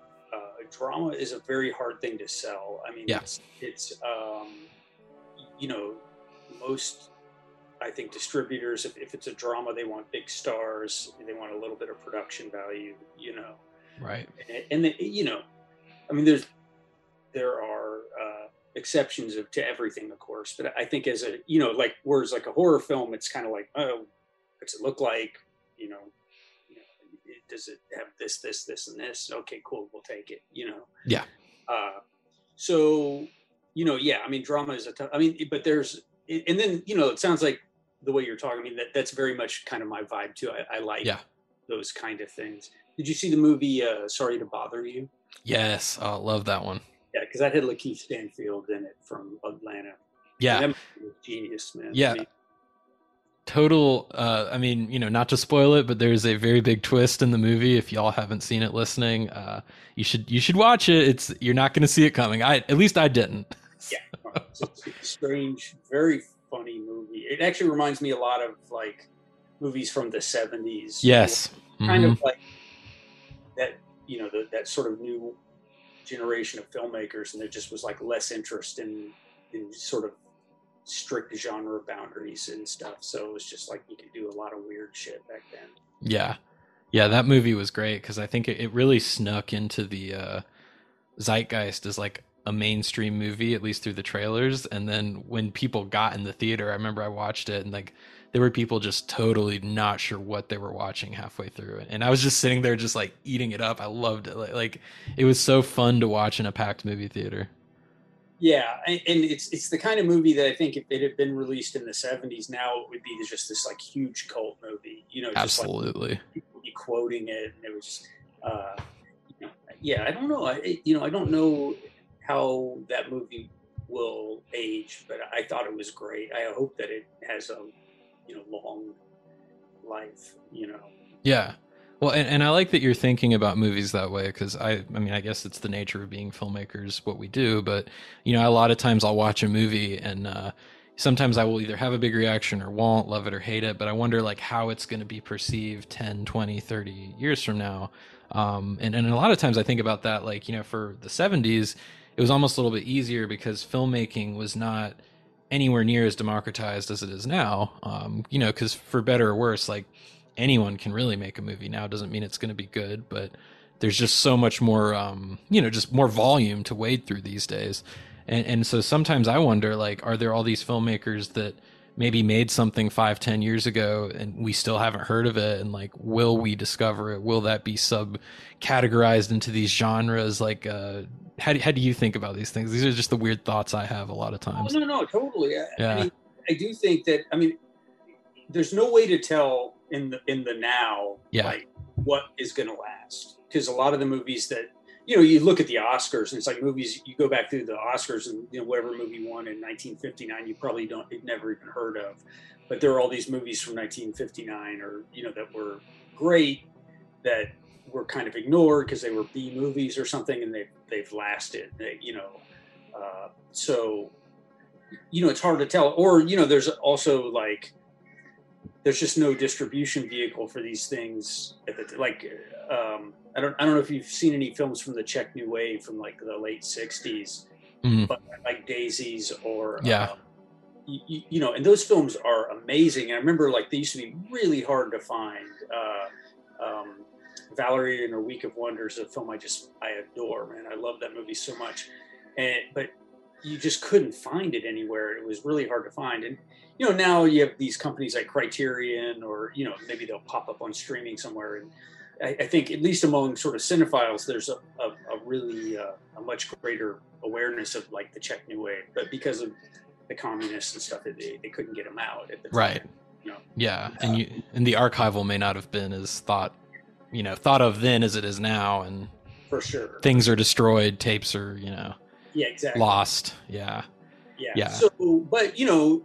drama is a very hard thing to sell. I mean, yeah. it's you know, most, I think distributors, if it's a drama, they want big stars, they want a little bit of production value, you know. Right. And you know, I mean, there are exceptions to everything, of course, but I think as a, you know, like whereas like a horror film, it's kind of like, oh, what's it look like? You know, does it have this, and this? Okay, cool, we'll take it, you know. Yeah. So, yeah, I mean, drama is a tough, I mean, but and then, it sounds like the way you're talking, I mean, that's very much kind of my vibe too. I like Yeah. those kind of things. Did you see the movie Sorry to Bother You? Yes. Oh, love that one. Yeah, because that had Lakeith Stanfield in it from Atlanta. And Yeah. that movie was genius, man. I Yeah. mean, Total. I mean, not to spoil it, but there's a very big twist in the movie. If y'all haven't seen it listening, you should watch it. You're not going to see it coming. At least I didn't. yeah, it's a strange, very funny movie. It actually reminds me a lot of like movies from the 70s. Yes. Kind Mhm. of like that, that sort of new generation of filmmakers, and there just was like less interest in sort of strict genre boundaries and stuff. So it was just like you could do a lot of weird shit back then. Yeah. Yeah, that movie was great because I think it really snuck into the zeitgeist as like a mainstream movie, at least through the trailers. And then when people got in the theater, I remember I watched it and like there were people just totally not sure what they were watching halfway through it. And I was just sitting there just like eating it up. I loved it. Like it was so fun to watch in a packed movie theater. Yeah, and it's the kind of movie that I think if it had been released in the 70s, now it would be just this like huge cult movie. Just like Absolutely. people would be quoting it, and it was just, uh, yeah. I don't know. I don't know how that movie will age, but I thought it was great. I hope that it has a long life. Yeah. Well, and I like that you're thinking about movies that way because I mean, I guess it's the nature of being filmmakers, what we do. But, a lot of times I'll watch a movie and sometimes I will either have a big reaction or won't, love it or hate it. But I wonder like how it's going to be perceived 10, 20, 30 years from now. And a lot of times I think about that, like, for the 70s, it was almost a little bit easier because filmmaking was not anywhere near as democratized as it is now. Because for better or worse, like, anyone can really make a movie now. Doesn't mean it's going to be good, but there's just so much more just more volume to wade through these days. And so sometimes I wonder, like, are there all these filmmakers that maybe made something 5-10 years ago and we still haven't heard of it, and like, will we discover it? Will that be categorized into these genres? Like, how do you think about these things? These are just the weird thoughts I have a lot of Oh, times. no, totally. I Yeah. mean, I do think that. I mean, there's no way to tell in the now, Yeah. like what is going to last, because a lot of the movies that you look at the Oscars, and it's like movies, you go back through the Oscars, and whatever movie won in 1959 you probably you've never even heard of, but there are all these movies from 1959 or that were great that were kind of ignored because they were B movies or something, and they've lasted. So it's hard to tell. Or there's also like there's just no distribution vehicle for these things I don't know if you've seen any films from the Czech New Wave from like the late 60s, but like Daisies or Yeah. and those films are amazing. And I remember like they used to be really hard to find. Valerie and Her Week of Wonders, a film I adore, man. I love that movie so much, but you just couldn't find it anywhere. It was really hard to find. And now you have these companies like Criterion, or maybe they'll pop up on streaming somewhere. And I think at least among sort of cinephiles, there's a really a much greater awareness of like the Czech New Wave, but because of the communists and stuff, they couldn't get them out at the time. Right. Yeah, and the archival may not have been as thought of then as it is now, and for sure things are destroyed, tapes are yeah, exactly, lost. Yeah. So but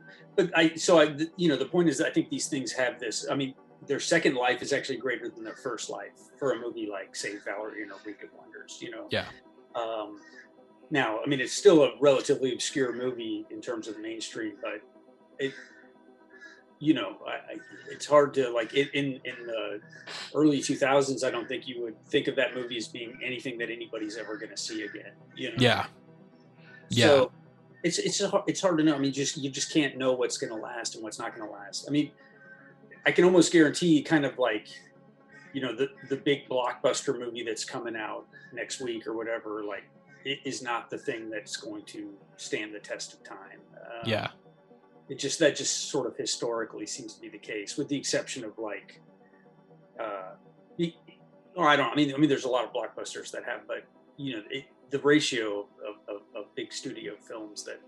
the point is that I think these things have this, I mean, their second life is actually greater than their first life for a movie like, say, Valerie and Her Week of Wonders. Yeah. Now, I mean, it's still a relatively obscure movie in terms of the mainstream, but it it's hard to like in the early 2000s. I don't think you would think of that movie as being anything that anybody's ever going to see again. Yeah. So it's hard to know. I mean, you just can't know what's going to last and what's not going to last. I mean, I can almost guarantee, kind of like the big blockbuster movie that's coming out next week or whatever, like it is not the thing that's going to stand the test of time. That just sort of historically seems to be the case, with the exception of like, I mean, there's a lot of blockbusters that have, but the ratio of big studio films that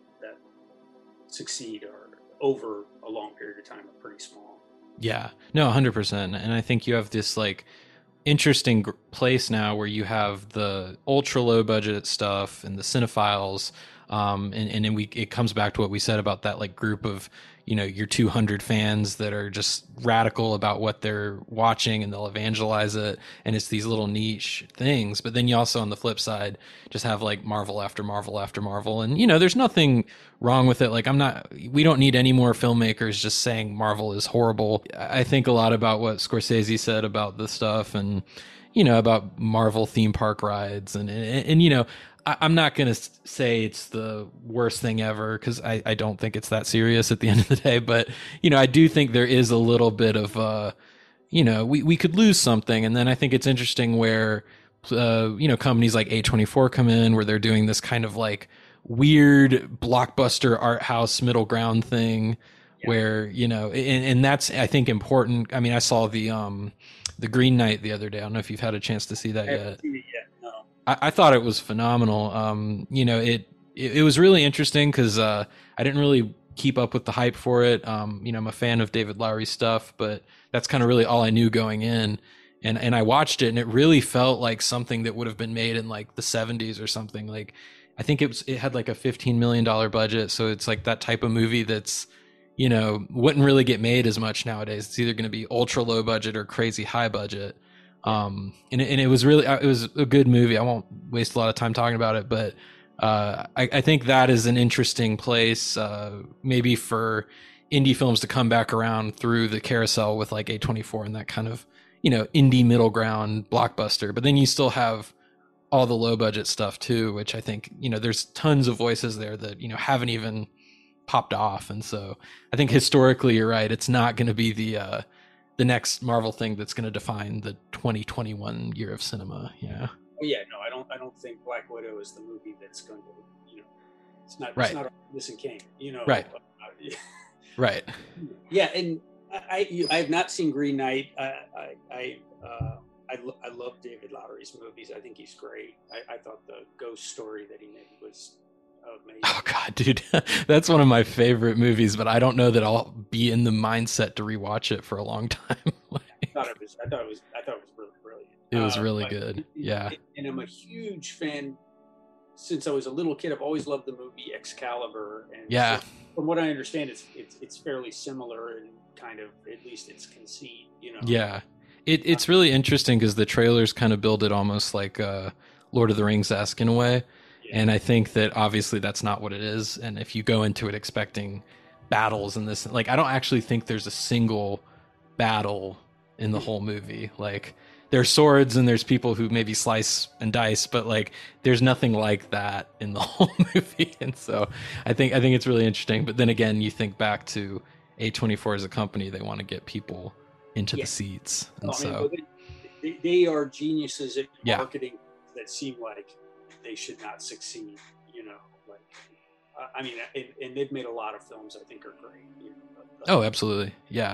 succeed are over a long period of time are pretty small. Yeah, no, 100%. And I think you have this like interesting place now where you have the ultra low budget stuff and the cinephiles, and then it comes back to what we said about that like group of, you know, your 200 fans that are just radical about what they're watching and they'll evangelize it, and it's these little niche things. But then you also, on the flip side, just have like Marvel after Marvel after Marvel, and you know, there's nothing wrong with it. Like, we don't need any more filmmakers just saying Marvel is horrible. I think a lot about what Scorsese said about this stuff, and you know, about Marvel theme park rides, and you know, I'm not going to say it's the worst thing ever, because I don't think it's that serious at the end of the day. But, you know, I do think there is a little bit of, you know, we could lose something. And then I think it's interesting where, you know, companies like A24 come in, where they're doing this kind of like weird blockbuster art house middle ground thing, where, you know, and that's, I think, important. I mean, I saw the Green Knight the other day. I don't know if you've had a chance to see that yet. I haven't seen it yet. No. I thought it was phenomenal. You know, it was really interesting because I didn't really keep up with the hype for it. You know, I'm a fan of David Lowery's stuff, but that's kind of really all I knew going in. And I watched it, and it really felt like something that would have been made in like the 70s or something. Like, I think it had like a $15 million budget, so it's like that type of movie that's, you know, wouldn't really get made as much nowadays. It's either going to be ultra low budget or crazy high budget. And it was really, it was a good movie. I won't waste a lot of time talking about it, but I think that is an interesting place, maybe for indie films to come back around through the carousel with like A24 and that kind of, you know, indie middle ground blockbuster. But then you still have all the low budget stuff too, which I think, you know, there's tons of voices there that, you know, haven't even popped off. And so I think historically, you're right. It's not going to be the next Marvel thing that's going to define the 2021 year of cinema. Yeah. Oh, yeah, no, I don't think Black Widow is the movie that's going to, you know, it's not a Missing Kane, you know. Right. Right. Yeah, and I have not seen Green Knight. I love David Lowery's movies. I think he's great. I thought the Ghost Story that he made was amazing. Oh God, dude, that's one of my favorite movies. But I don't know that I'll be in the mindset to rewatch it for a long time. I thought it was really brilliant. It was really good. Yeah. And I'm a huge fan. Since I was a little kid, I've always loved the movie Excalibur. And yeah. So from what I understand, it's fairly similar in kind of, at least its conceit, you know. Yeah. It's really interesting because the trailers kind of build it almost like Lord of the Rings-esque in a way. Yeah. And I think that obviously that's not what it is. And if you go into it expecting battles in this, like, I don't actually think there's a single battle in the whole movie. Like, there's swords and there's people who maybe slice and dice, but like, there's nothing like that in the whole movie. And so I think it's really interesting. But then again, you think back to A24 as a company, they want to get people into the seats. And they are geniuses at marketing that seem like they should not succeed, you know, like, I mean, and they've made a lot of films I think are great. You know, oh, absolutely. Yeah.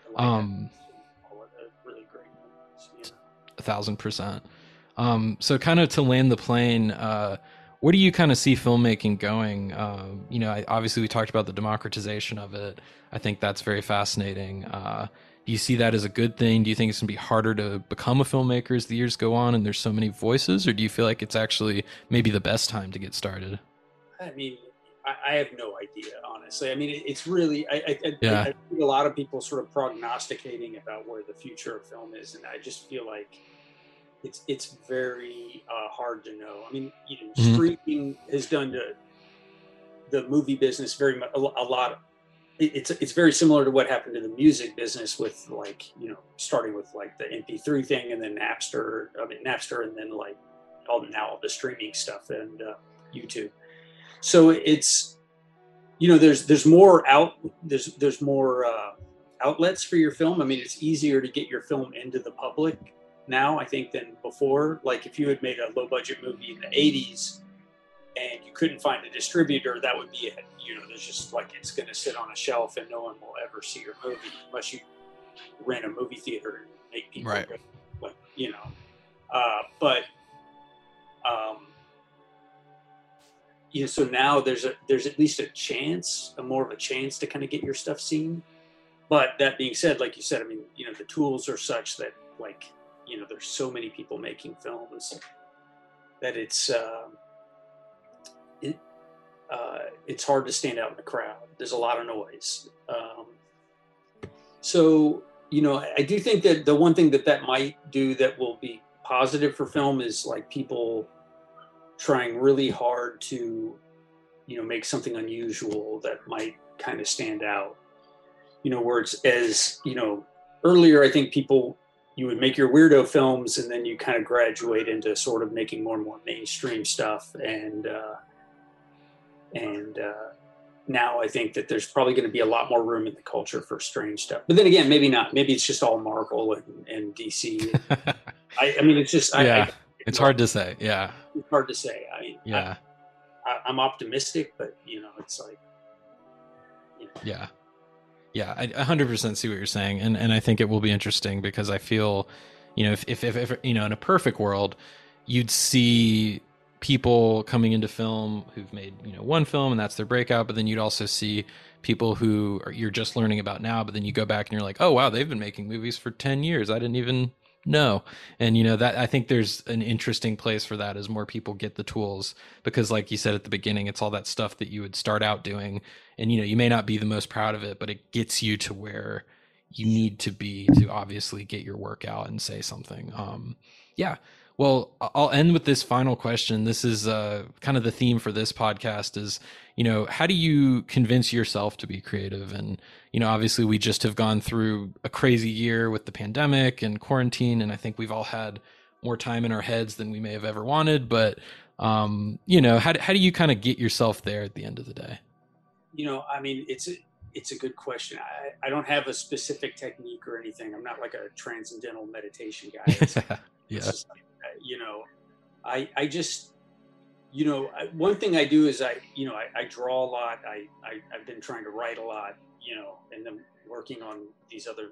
Really great movies, you know. 1,000%. So kind of to land the plane, where do you kind of see filmmaking going? You know, obviously we talked about the democratization of it. I think that's very fascinating. Do you see that as a good thing? Do you think it's going to be harder to become a filmmaker as the years go on and there's so many voices? Or do you feel like it's actually maybe the best time to get started? I mean, I have no idea, honestly. I mean, it's really, I think a lot of people sort of prognosticating about where the future of film is. And I just feel like it's very hard to know. I mean, you know, streaming has done the movie business very much, a lot. It's very similar to what happened to the music business with, like, you know, starting with like the MP3 thing and then Napster, and then like all the streaming stuff and YouTube. So it's, you know, there's more there's more outlets for your film. I mean, it's easier to get your film into the public now, I think, than before. Like, if you had made a low budget movie in the 80s and you couldn't find a distributor, that would be it. You know, there's just like, it's going to sit on a shelf and no one will ever see your movie unless you rent a movie theater and make people go, like, you know. so now there's at least a more of a chance to kind of get your stuff seen. But that being said, like you said, I mean, the tools are such that, like, there's so many people making films that it's hard to stand out in the crowd. There's a lot of noise. So, I do think that the one thing that might do that will be positive for film is like people trying really hard to, make something unusual that might kind of stand out. Where it's as, earlier, I think you would make your weirdo films and then you kind of graduate into sort of making more and more mainstream stuff. And now I think that there's probably going to be a lot more room in the culture for strange stuff. But then again, maybe not. Maybe it's just all Marvel and DC. I mean, it's just, it's hard to say. Yeah. It's hard to say. I'm optimistic, but it's like, Yeah. Yeah, I 100% see what you're saying, and I think it will be interesting because I feel, if in a perfect world, you'd see people coming into film who've made one film and that's their breakout, but then you'd also see people who you're just learning about now, but then you go back and you're like, oh wow, they've been making movies for 10 years. I didn't even know. And that I think there's an interesting place for that as more people get the tools, because like you said at the beginning, it's all that stuff that you would start out doing, and you may not be the most proud of it, but it gets you to where you need to be to obviously get your work out and say something. Well, I'll end with this final question. This is kind of the theme for this podcast is, how do you convince yourself to be creative? And, obviously we just have gone through a crazy year with the pandemic and quarantine. And I think we've all had more time in our heads than we may have ever wanted. But, how do you kind of get yourself there at the end of the day? I mean, it's a good question. I don't have a specific technique or anything. I'm not like a transcendental meditation guy. Yeah. It's just like, I just, one thing I do is I draw a lot. I've been trying to write a lot, and then working on these other,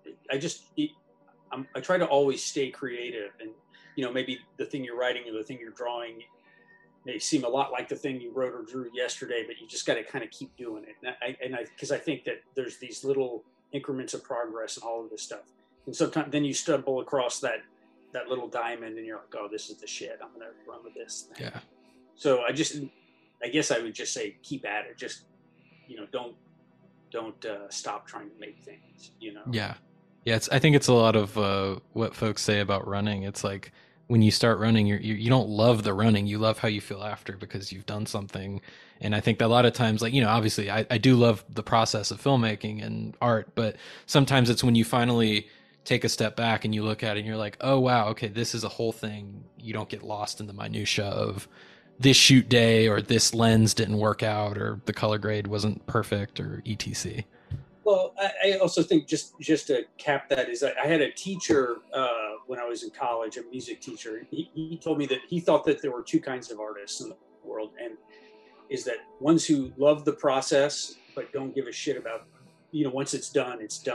I try to always stay creative, and, maybe the thing you're writing or the thing you're drawing may seem a lot like the thing you wrote or drew yesterday, but you just got to kind of keep doing it. Because I think that there's these little increments of progress and all of this stuff. And sometimes then you stumble across that little diamond and you're like, oh, this is the shit. I'm going to run with this thing. Yeah. So I guess I would just say, keep at it. Just, don't stop trying to make things, Yeah. Yeah. I think it's a lot of what folks say about running. It's like, when you start running, you don't love the running. You love how you feel after because you've done something. And I think that a lot of times, like, obviously I do love the process of filmmaking and art, but sometimes it's when you finally take a step back and you look at it and you're like, oh, wow, okay, this is a whole thing. You don't get lost in the minutia of this shoot day or this lens didn't work out or the color grade wasn't perfect or etc. Well, I also think just to cap that is I had a teacher when I was in college, a music teacher. He told me that he thought that there were two kinds of artists in the world, and is that ones who love the process but don't give a shit about, once it's done,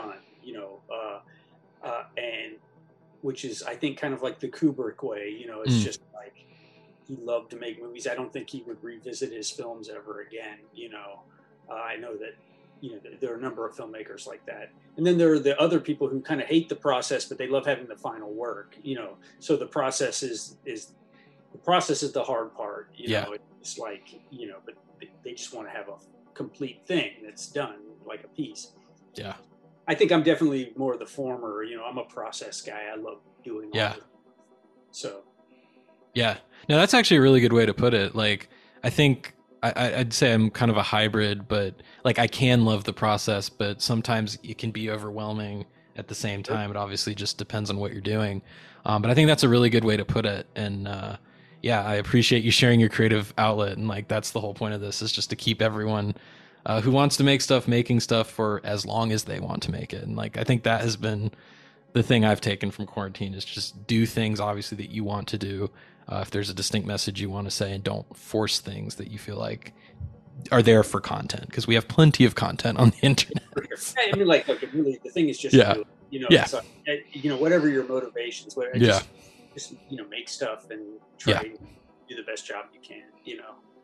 and which is, I think, kind of like the Kubrick way. It's just like he loved to make movies. I don't think he would revisit his films ever again. I know that. There are a number of filmmakers like that. And then there are the other people who kind of hate the process, but they love having the final work, so the process is the hard part, it's like, but they just want to have a complete thing that's done like a piece. Yeah. I think I'm definitely more the former, I'm a process guy. I love doing all of it. So. Yeah. No, that's actually a really good way to put it. Like, I think I'd say I'm kind of a hybrid, but like I can love the process, but sometimes it can be overwhelming at the same time. It obviously just depends on what you're doing. But I think that's a really good way to put it. And I appreciate you sharing your creative outlet. And like, that's the whole point of this, is just to keep everyone who wants to make stuff making stuff for as long as they want to make it. And like, I think that has been the thing I've taken from quarantine, is just do things obviously that you want to do. If there's a distinct message you want to say, and don't force things that you feel like are there for content, because we have plenty of content on the internet. I mean, like really, the thing is just, it's like, whatever your motivations, just make stuff and try to do the best job you can,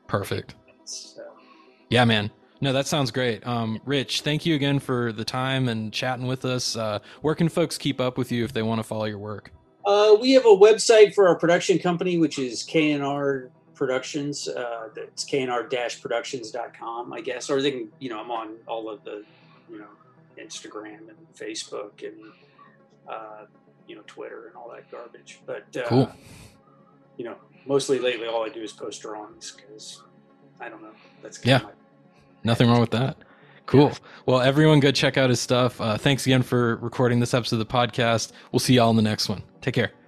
Perfect. So. Yeah, man. No, that sounds great. Rich, thank you again for the time and chatting with us. Where can folks keep up with you if they want to follow your work? We have a website for our production company, which is KNR Productions. That's knr-productions.com, I guess. Or they can, I'm on all of the, Instagram and Facebook and, Twitter and all that garbage. But, cool. Mostly lately, all I do is post drawings because I don't know. That's kind of nothing wrong with that. Cool. Yeah. Well, everyone go check out his stuff. Thanks again for recording this episode of the podcast. We'll see y'all in the next one. Take care.